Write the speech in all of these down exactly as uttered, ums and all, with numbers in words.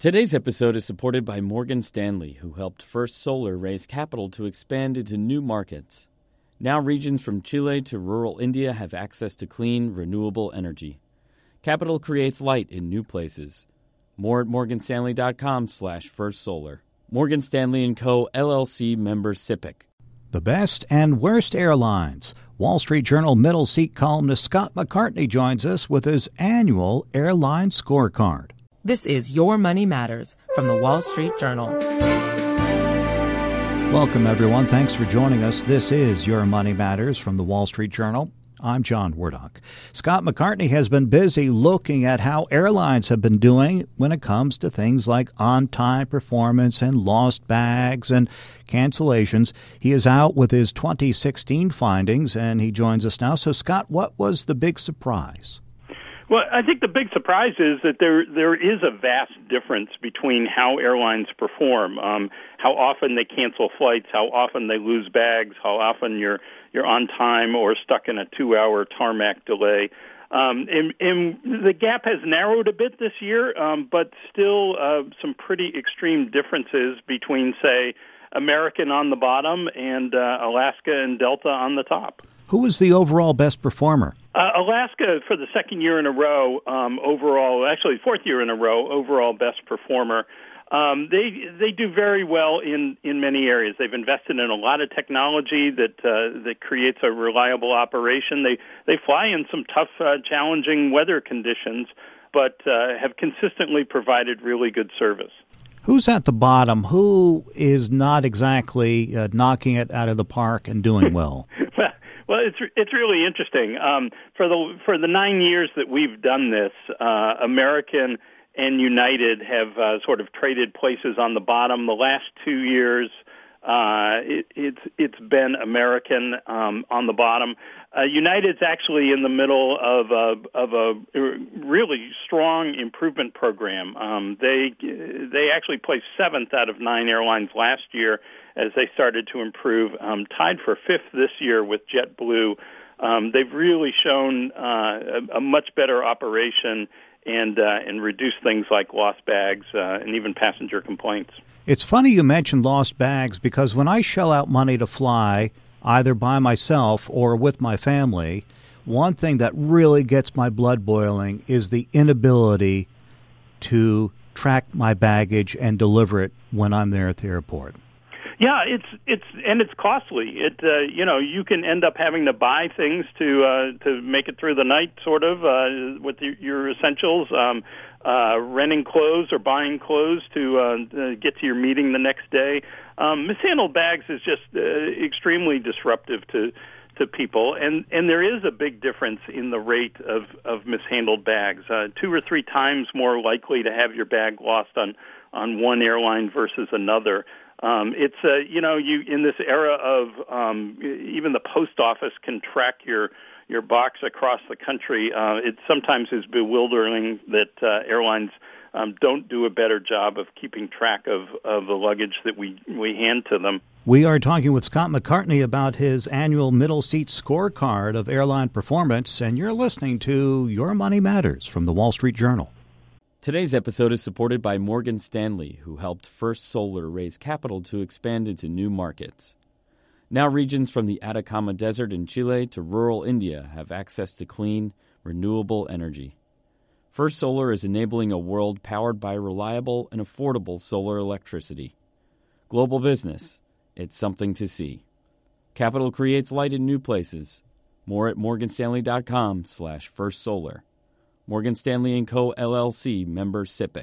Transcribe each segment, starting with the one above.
Today's episode is supported by Morgan Stanley, who helped First Solar raise capital to expand into new markets. Now regions from Chile to rural India have access to clean, renewable energy. Capital creates light in new places. More at morganstanley.com slash first solar. Morgan Stanley and Co., L L C, member SIPC. The best and worst airlines. Wall Street Journal middle seat columnist Scott McCartney joins us with his annual airline scorecard. This is Your Money Matters from the Wall Street Journal. Welcome, everyone. Thanks for joining us. This is Your Money Matters from the Wall Street Journal. I'm John Wardock. Scott McCartney has been busy looking at how airlines have been doing when it comes to things like on-time performance and lost bags and cancellations. He is out with his twenty sixteen findings, and he joins us now. So, Scott, what was the big surprise? Well, I think the big surprise is that there there is a vast difference between how airlines perform, um, how often they cancel flights, how often they lose bags, how often you're you're on time or stuck in a two-hour tarmac delay. Um, and, and the gap has narrowed a bit this year, um, but still uh, some pretty extreme differences between, say, American on the bottom and uh, Alaska and Delta on the top. Who was the overall best performer? Uh, Alaska, for the second year in a row, um, overall, actually fourth year in a row, overall best performer. Um, they they do very well in, in many areas. They've invested in a lot of technology that uh, that creates a reliable operation. They they fly in some tough, uh, challenging weather conditions, but uh, have consistently provided really good service. Who's at the bottom? Who is not exactly uh, knocking it out of the park and doing well? well, Well, it's it's really interesting. Um, for the for the nine years that we've done this, uh, American and United have uh, sort of traded places on the bottom. The last two years, uh, it, it's it's been American um, on the bottom. Uh, United's actually in the middle of a of a really strong improvement program. Um, they they actually placed seventh out of nine airlines last year as they started to improve, um, tied for fifth this year with JetBlue. Um, they've really shown uh, a, a much better operation and uh, and reduced things like lost bags uh, and even passenger complaints. It's funny you mentioned lost bags because when I shell out money to fly, either by myself or with my family, one thing that really gets my blood boiling is the inability to track my baggage and deliver it when I'm there at the airport. Yeah, it's it's and it's costly. It uh, you know you can end up having to buy things to uh, to make it through the night, sort of uh, with your, your essentials, um, uh, renting clothes or buying clothes to uh, get to your meeting the next day. Um, mishandled bags is just uh, extremely disruptive to to people, and and there is a big difference in the rate of of mishandled bags. Uh, two or three times more likely to have your bag lost on on one airline versus another. Um, it's uh, you know you in this era of um, even the post office can track your your box across the country. Uh, it sometimes is bewildering that uh, airlines um, don't do a better job of keeping track of, of the luggage that we, we hand to them. We are talking with Scott McCartney about his annual middle seat scorecard of airline performance, and you're listening to Your Money Matters from the Wall Street Journal. Today's episode is supported by Morgan Stanley, who helped First Solar raise capital to expand into new markets. Now regions from the Atacama Desert in Chile to rural India have access to clean, renewable energy. First Solar is enabling a world powered by reliable and affordable solar electricity. Global business, it's something to see. Capital creates light in new places. More at morganstanley.com slash first solar. Morgan Stanley and Co., L L C, member SIPC.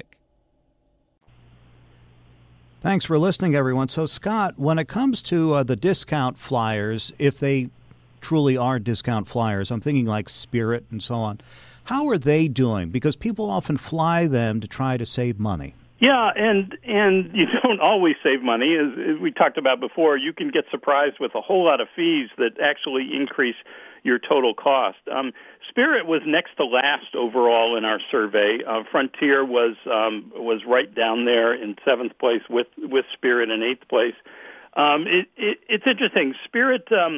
Thanks for listening, everyone. So, Scott, when it comes to uh, the discount flyers, if they truly are discount flyers, I'm thinking like Spirit and so on, how are they doing? Because people often fly them to try to save money. Yeah, and and you don't always save money. As, as we talked about before, you can get surprised with a whole lot of fees that actually increase your total cost. Um, Spirit was next to last overall in our survey. Uh, Frontier was um, was right down there in seventh place with, with Spirit in eighth place. Um, it, it, it's interesting. Spirit um,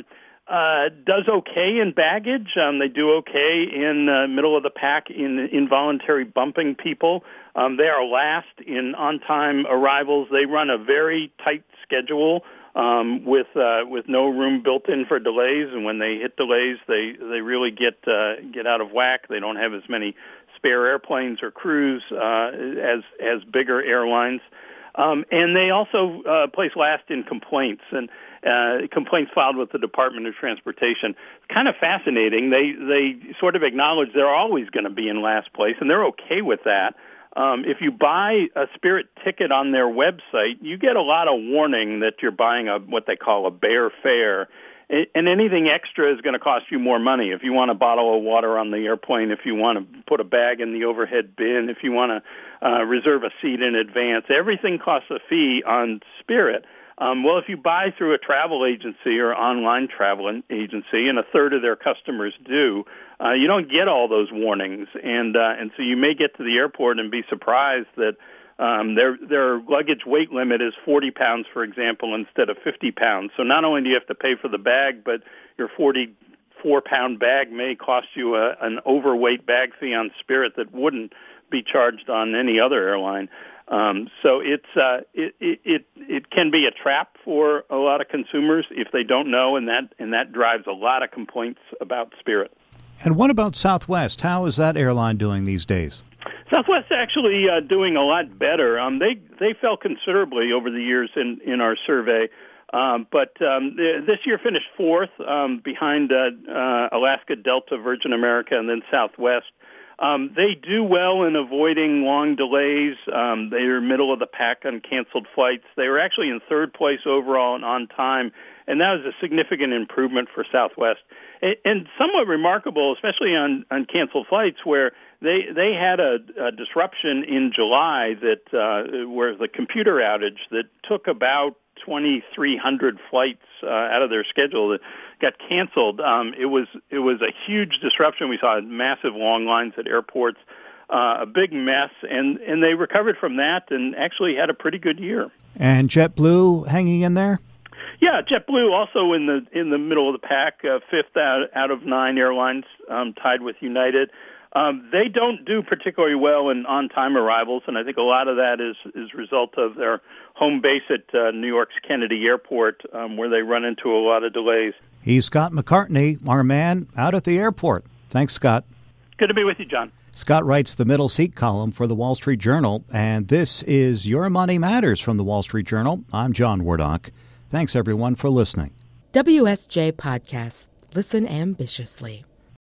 uh, does okay in baggage. Um, they do okay in uh, middle of the pack in involuntary bumping people. Um, they are last in on-time arrivals. They run a very tight schedule um, with uh, with no room built in for delays. And when they hit delays, they they really get uh, get out of whack. They don't have as many spare airplanes or crews uh, as as bigger airlines. Um, and they also uh, place last in complaints and uh, complaints filed with the Department of Transportation. It's kind of fascinating. They they sort of acknowledge they're always going to be in last place, and they're okay with that. Um, if you buy a Spirit ticket on their website, you get a lot of warning that you're buying a what they call a bare fare. And anything extra is going to cost you more money. If you want a bottle of water on the airplane, if you want to put a bag in the overhead bin, if you want to uh, reserve a seat in advance, everything costs a fee on Spirit. Um, well, if you buy through a travel agency or online travel agency, and a third of their customers do, uh, you don't get all those warnings. And uh, and so you may get to the airport and be surprised that Um, their their luggage weight limit is forty pounds, for example, instead of fifty pounds. So not only do you have to pay for the bag, but your forty-four pound bag may cost you a, an overweight bag fee on Spirit that wouldn't be charged on any other airline. Um, so it's uh, it, it it it can be a trap for a lot of consumers if they don't know, and that and that drives a lot of complaints about Spirit. And what about Southwest? How is that airline doing these days? Southwest actually uh, doing a lot better. Um, they they fell considerably over the years in, in our survey, um, but um, this year finished fourth um, behind uh, uh, Alaska, Delta, Virgin America, and then Southwest. Um, they do well in avoiding long delays. Um, they are middle of the pack on canceled flights. They were actually in third place overall and on time, and that was a significant improvement for Southwest. And, and somewhat remarkable, especially on, on canceled flights, where they they had a, a disruption in July that uh, where the computer outage that took about twenty-three hundred flights uh, out of their schedule that got canceled. Um, it was it was a huge disruption. We saw massive long lines at airports, uh, a big mess, and, and they recovered from that and actually had a pretty good year. And JetBlue hanging in there? Yeah, JetBlue also in the in the middle of the pack, uh, fifth out, out of nine airlines, um, tied with United. Um, they don't do particularly well in on-time arrivals, and I think a lot of that is is a result of their home base at uh, New York's Kennedy Airport, um, where they run into a lot of delays. He's Scott McCartney, our man out at the airport. Thanks, Scott. Good to be with you, John. Scott writes the middle seat column for the Wall Street Journal, and this is Your Money Matters from the Wall Street Journal. I'm John Wardock. Thanks, everyone, for listening. W S J Podcasts. Listen ambitiously.